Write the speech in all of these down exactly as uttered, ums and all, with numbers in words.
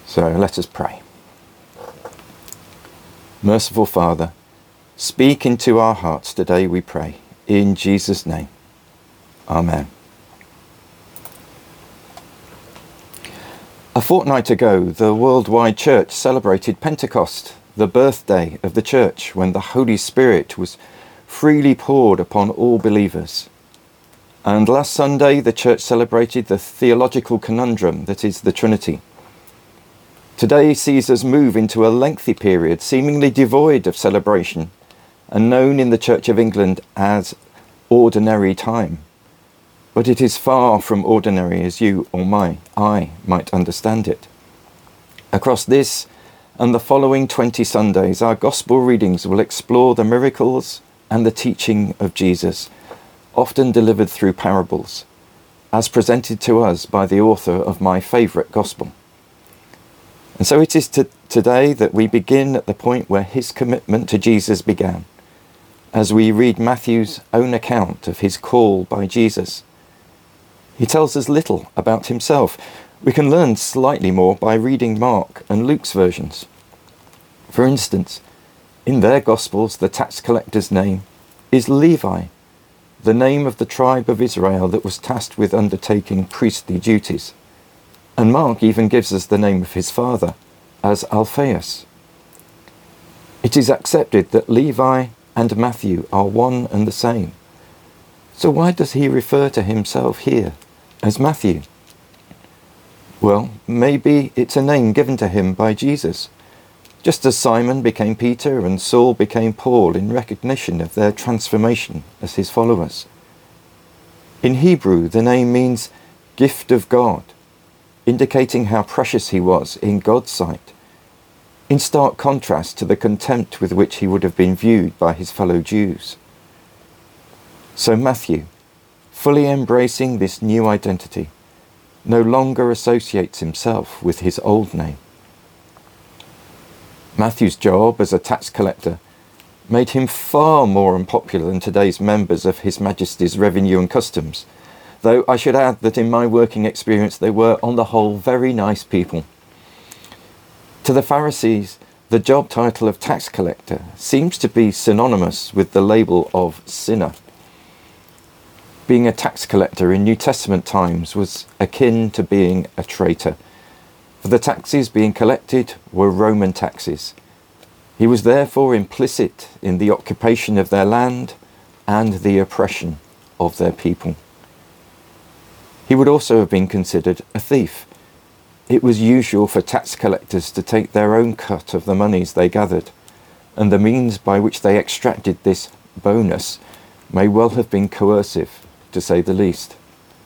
So let us pray. Merciful Father, speak into our hearts today, we pray, in Jesus' name. Amen. A fortnight ago, the worldwide church celebrated Pentecost, the birthday of the church, when the Holy Spirit was freely poured upon all believers. And last Sunday, the church celebrated the theological conundrum that is the Trinity. Today sees us move into a lengthy period, seemingly devoid of celebration, and known in the Church of England as ordinary time. But it is far from ordinary as you or my, I might understand it. Across this and the following twenty Sundays, our Gospel readings will explore the miracles and the teaching of Jesus, often delivered through parables, as presented to us by the author of my favourite Gospel. And so it is to today that we begin at the point where his commitment to Jesus began, as we read Matthew's own account of his call by Jesus. He tells us little about himself. We can learn slightly more by reading Mark and Luke's versions. For instance, in their Gospels, the tax collector's name is Levi, the name of the tribe of Israel that was tasked with undertaking priestly duties. And Mark even gives us the name of his father as Alphaeus. It is accepted that Levi and Matthew are one and the same. So why does he refer to himself here as Matthew? Well, maybe it's a name given to him by Jesus, just as Simon became Peter and Saul became Paul in recognition of their transformation as his followers. In Hebrew, the name means gift of God, indicating how precious he was in God's sight, in stark contrast to the contempt with which he would have been viewed by his fellow Jews. So Matthew, fully embracing this new identity, no longer associates himself with his old name. Matthew's job as a tax collector made him far more unpopular than today's members of His Majesty's Revenue and Customs, though I should add that in my working experience they were, on the whole, very nice people. To the Pharisees, the job title of tax collector seems to be synonymous with the label of sinner. Being a tax collector in New Testament times was akin to being a traitor, for the taxes being collected were Roman taxes. He was therefore implicit in the occupation of their land and the oppression of their people. He would also have been considered a thief. It was usual for tax collectors to take their own cut of the monies they gathered, and the means by which they extracted this bonus may well have been coercive, to say the least.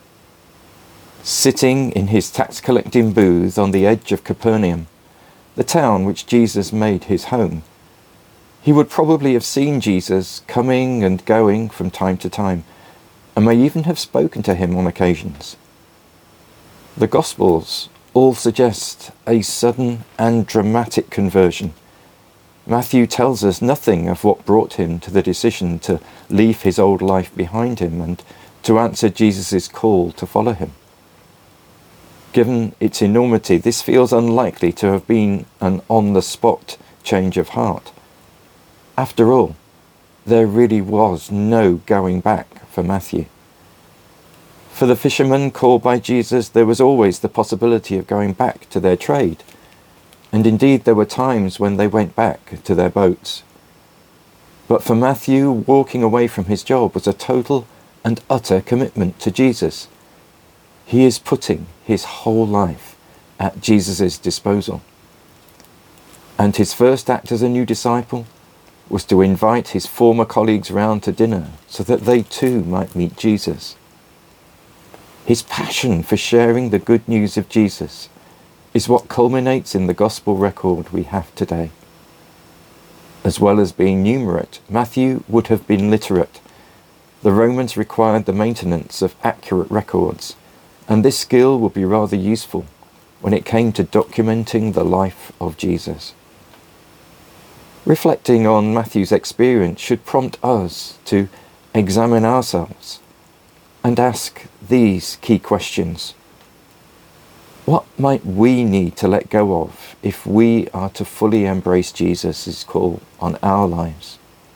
Sitting in his tax collecting booth on the edge of Capernaum, the town which Jesus made his home, he would probably have seen Jesus coming and going from time to time, and may even have spoken to him on occasions. The Gospels all suggest a sudden and dramatic conversion. Matthew tells us nothing of what brought him to the decision to leave his old life behind him and to answer Jesus' call to follow him. Given its enormity, this feels unlikely to have been an on-the-spot change of heart. After all, there really was no going back for Matthew. For the fishermen called by Jesus, there was always the possibility of going back to their trade, and indeed there were times when they went back to their boats. But for Matthew, walking away from his job was a total and utter commitment to Jesus. He is putting his whole life at Jesus' disposal. And his first act as a new disciple was to invite his former colleagues round to dinner so that they too might meet Jesus. His passion for sharing the good news of Jesus is what culminates in the gospel record we have today. As well as being numerate, Matthew would have been literate. The Romans required the maintenance of accurate records, and this skill would be rather useful when it came to documenting the life of Jesus. Reflecting on Matthew's experience should prompt us to examine ourselves and ask these key questions. What might we need to let go of if we are to fully embrace Jesus' call on our lives?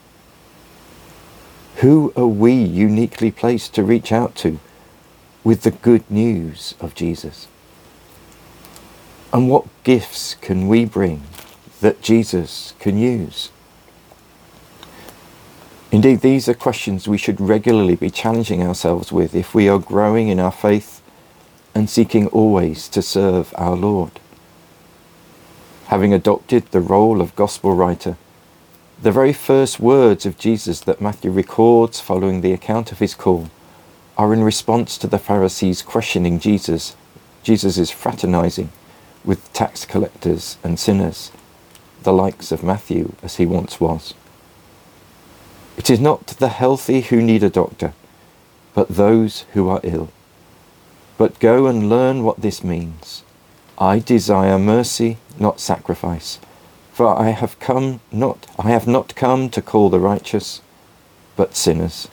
Who are we uniquely placed to reach out to with the good news of Jesus? And what gifts can we bring that Jesus can use? Indeed, these are questions we should regularly be challenging ourselves with if we are growing in our faith and seeking always to serve our Lord. Having adopted the role of gospel writer, the very first words of Jesus that Matthew records following the account of his call are in response to the Pharisees questioning Jesus, Jesus' fraternizing with tax collectors and sinners, the likes of Matthew as he once was. It is not the healthy who need a doctor, but those who are ill. But go and learn what this means. I desire mercy, not sacrifice, for I have come not I have not come to call the righteous, but sinners.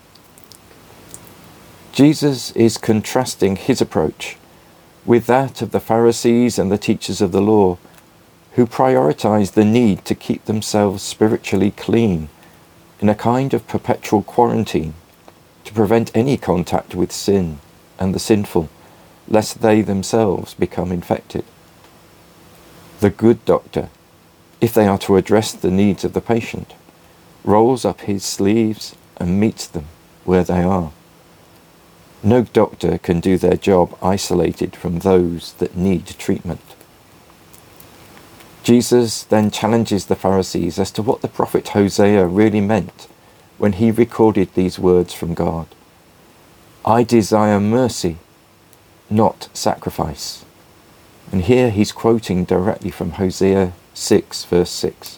Jesus is contrasting his approach with that of the Pharisees and the teachers of the law, who prioritized the need to keep themselves spiritually clean in a kind of perpetual quarantine to prevent any contact with sin and the sinful, lest they themselves become infected. The good doctor, if they are to address the needs of the patient, rolls up his sleeves and meets them where they are. No doctor can do their job isolated from those that need treatment. Jesus then challenges the Pharisees as to what the prophet Hosea really meant when he recorded these words from God. I desire mercy, not sacrifice. And here he's quoting directly from Hosea six, verse six.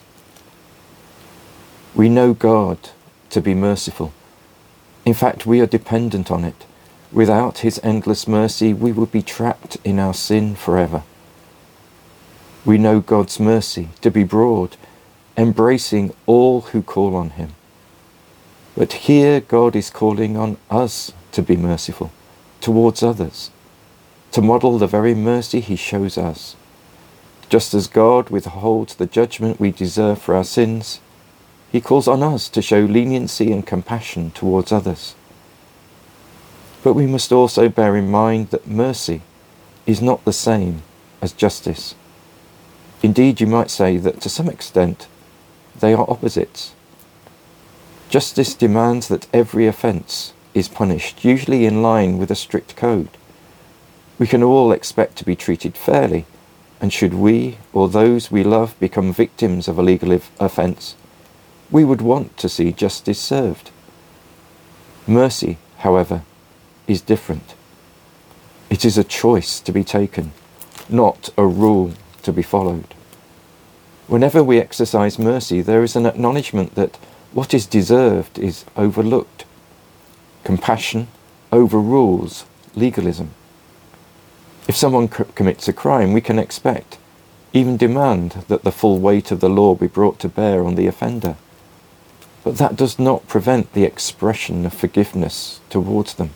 We know God to be merciful. In fact, we are dependent on it. Without his endless mercy, we would be trapped in our sin forever. We know God's mercy to be broad, embracing all who call on him. But here God is calling on us to be merciful towards others, to model the very mercy he shows us. Just as God withholds the judgment we deserve for our sins, he calls on us to show leniency and compassion towards others. But we must also bear in mind that mercy is not the same as justice. Indeed, you might say that to some extent they are opposites. Justice demands that every offence is punished, usually in line with a strict code. We can all expect to be treated fairly, and should we or those we love become victims of a legal offence, we would want to see justice served. Mercy, however, is different. It is a choice to be taken, not a rule to be followed. Whenever we exercise mercy, there is an acknowledgement that what is deserved is overlooked. Compassion overrules legalism. If someone c- commits a crime, we can expect, even demand, that the full weight of the law be brought to bear on the offender. But that does not prevent the expression of forgiveness towards them.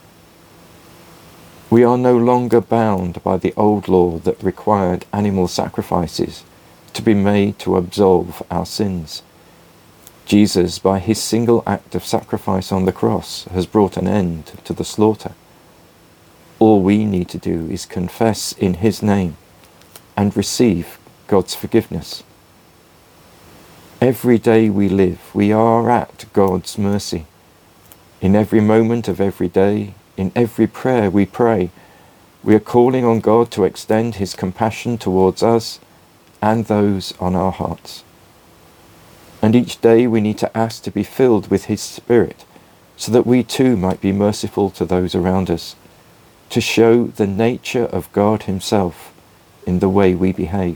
We are no longer bound by the old law that required animal sacrifices to be made to absolve our sins. Jesus, by his single act of sacrifice on the cross, has brought an end to the slaughter. All we need to do is confess in his name and receive God's forgiveness. Every day we live, we are at God's mercy. In every moment of every day, in every prayer we pray, we are calling on God to extend his compassion towards us and those on our hearts. And each day we need to ask to be filled with his Spirit, so that we too might be merciful to those around us, to show the nature of God himself in the way we behave.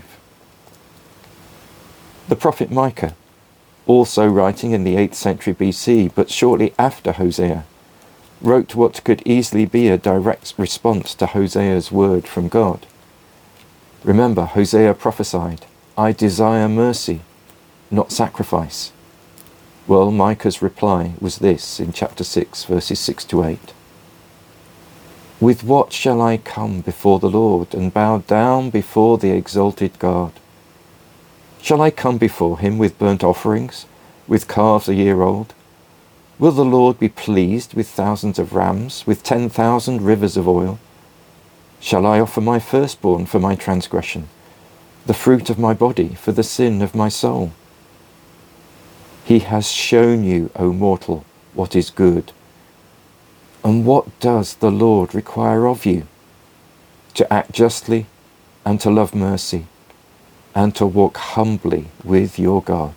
The prophet Micah, also writing in the eighth century B C, but shortly after Hosea, wrote what could easily be a direct response to Hosea's word from God. Remember, Hosea prophesied, I desire mercy, not sacrifice. Well, Micah's reply was this in chapter six, verses six to eight. With what shall I come before the Lord and bow down before the exalted God? Shall I come before him with burnt offerings, with calves a year old? Will the Lord be pleased with thousands of rams, with ten thousand rivers of oil? Shall I offer my firstborn for my transgression, the fruit of my body for the sin of my soul? He has shown you, O mortal, what is good. And what does the Lord require of you? To act justly, and to love mercy, and to walk humbly with your God.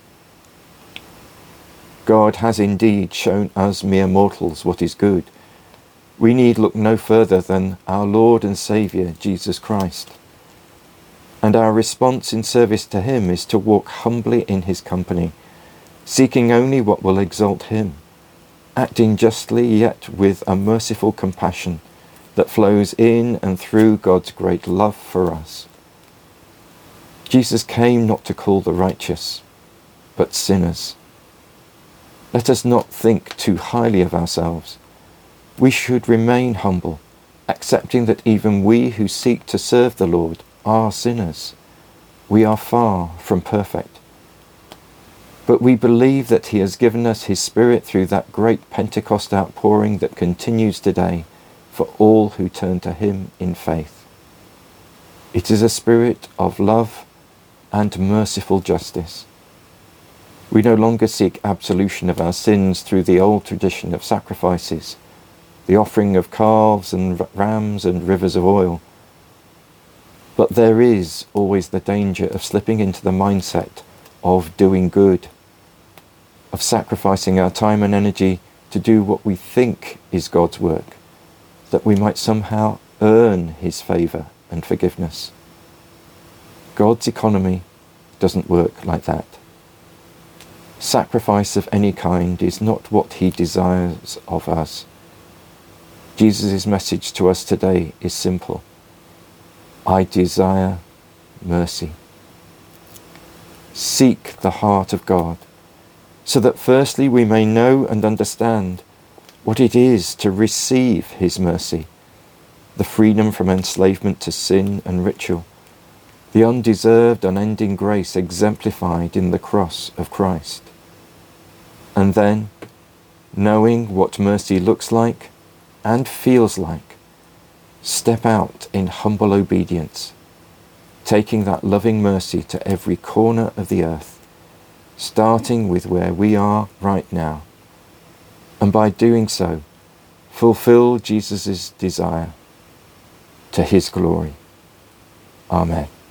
God has indeed shown us mere mortals what is good. We need look no further than our Lord and Saviour, Jesus Christ. And our response in service to him is to walk humbly in his company, seeking only what will exalt him, acting justly yet with a merciful compassion that flows in and through God's great love for us. Jesus came not to call the righteous, but sinners. Let us not think too highly of ourselves. We should remain humble, accepting that even we who seek to serve the Lord are sinners. We are far from perfect. But we believe that he has given us his Spirit through that great Pentecost outpouring that continues today for all who turn to him in faith. It is a spirit of love and merciful justice. We no longer seek absolution of our sins through the old tradition of sacrifices, the offering of calves and rams and rivers of oil. But there is always the danger of slipping into the mindset of doing good, of sacrificing our time and energy to do what we think is God's work, that we might somehow earn his favour and forgiveness. God's economy doesn't work like that. Sacrifice of any kind is not what he desires of us. Jesus' message to us today is simple. I desire mercy. Seek the heart of God, so that firstly we may know and understand what it is to receive his mercy, the freedom from enslavement to sin and ritual, the undeserved unending grace exemplified in the cross of Christ. And then, knowing what mercy looks like and feels like, step out in humble obedience, taking that loving mercy to every corner of the earth, starting with where we are right now, and by doing so, fulfill Jesus' desire to his glory. Amen.